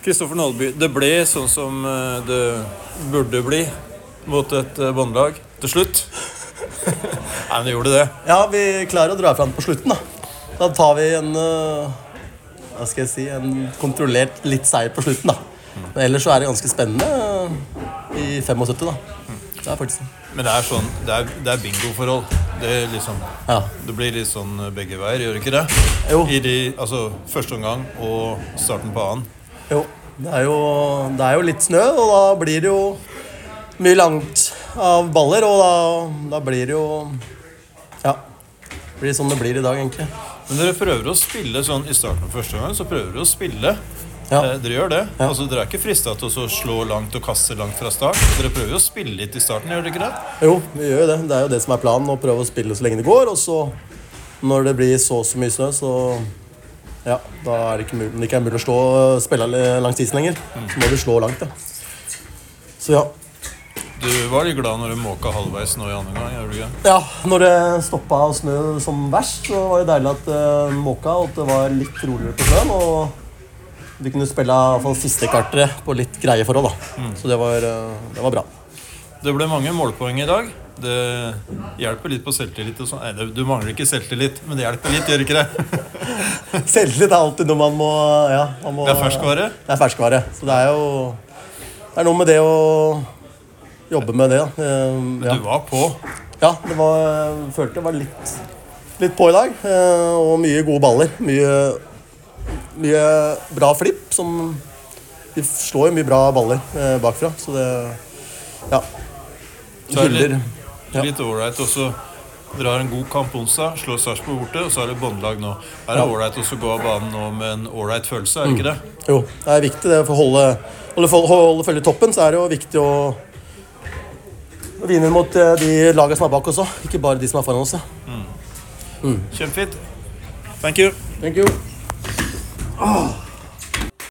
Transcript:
Kristoffer Nålby, det ble sånn som det burde bli mot et båndlag til slutt. Nei, men det gjorde det. Ja, vi klarer å dra fram på slutten da. Da tar vi en, hva skal jeg si, en kontrollert litt seier på slutten da. Men ellers så er det ganske spennende i 75 da. Det er faktisk sånn. Men det er sånn, det er bingo-forhold. Det er liksom, Ja. det blir litt sånn begge veier, gjør det ikke det? Jo. I altså første omgang og starten på annen. Jo, det er jo litt snø, og da blir det jo mye langt av baller, og da blir det jo, ja, det blir sånn det blir i dag egentlig. Men dere prøver å spille sånn i starten på første omgang, så prøver dere å spille. Ja. Dere gjør det. Ja. Altså, dere er ikke fristet til å slå langt og kaste langt fra start. Dere prøver jo å spille litt i starten, gjør dere ikke det? Jo, vi gjør jo det. Det er jo det som er planen, å prøve å spille så lenge det går, og så når det blir så mye snø, så ja, da er det ikke mulig, det ikke er mulig å spille langs isen lenger. Så må vi slå langt, ja. Så ja. Du var litt glad når du måka halvveis nå i andre gang, gjør du ikke? Ja, når det stoppet å snø som verst, så var det deilig at måka, og at det var litt roligere på snøen, og vi kunne spille i hvert fall siste karteret på litt greie forhold da. Så det var bra. Det ble mange målpoeng i dag. Det hjelper litt på selvtillit og sånn. Nei, du mangler ikke selvtillit, men det hjelper litt, gjør ikke det? Selvtillit er alltid noe man må, ja. Det er ferskvare? Det er ferskvare, så det er noe med det å jobbe med det. Ja. Du var på. Ja, følte det var litt på i dag, og mye gode baller. Mye bra flipp, de slår jo mye bra baller bakfra, så det, ja. Så er det litt ålreit også. Dere har en god kamp onsdag, slår Sarpsborg borte, og så er det båndlag nå. Er det ålreit også å gå av banen nå med en ålreit følelse, er det ikke det? Jo, det er viktig det, for å holde følge toppen, så er det jo viktig å vinne mot de lagene som er bak også, ikke bare de som er foran oss. Kjempefint. Thank you.